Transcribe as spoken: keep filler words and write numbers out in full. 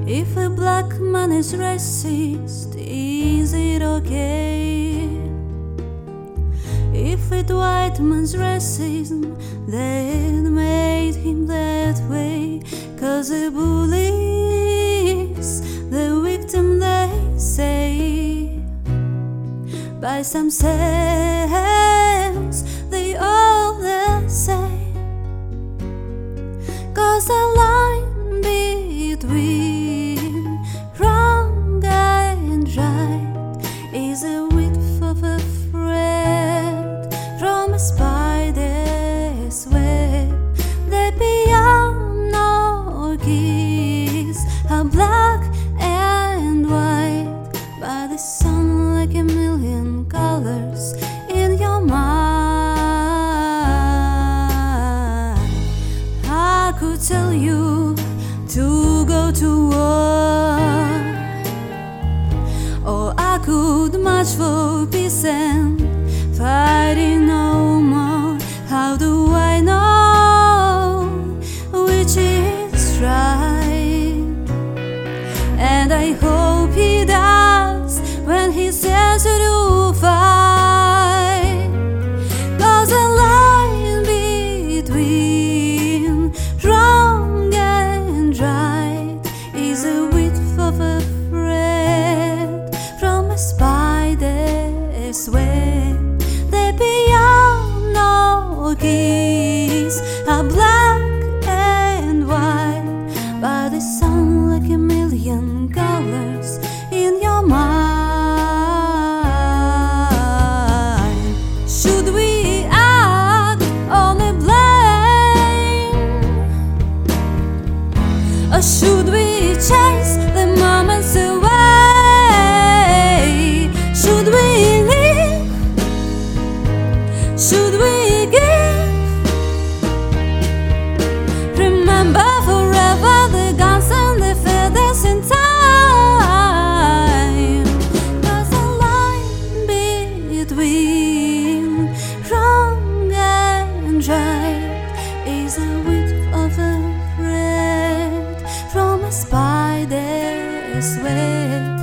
If a black man is racist, is it okay? If a white man's racism, then made him that way. Cause the bully's the victim, they say. By some sense, they all the same. Cause the line between wrong and right is a width of a thread from a spider's web. The piano keys are black and white, by the sun like a million colors in your mind. I could tell you to go to war, or I could march for peace and fighting no more. How do I know which is right? And I hope he does when he says to do fight. Cause the line between wrong and right is the width of a thread from a spider's web. The piano keys are black and white, by the sun like a million colors in your mind. Should we act on the blame, or should we chase the moments away? Should we live? Should we give? Remember forever the guns and the feathers in time. Cause the line between wrong and right is the width of a thread from a spider's web.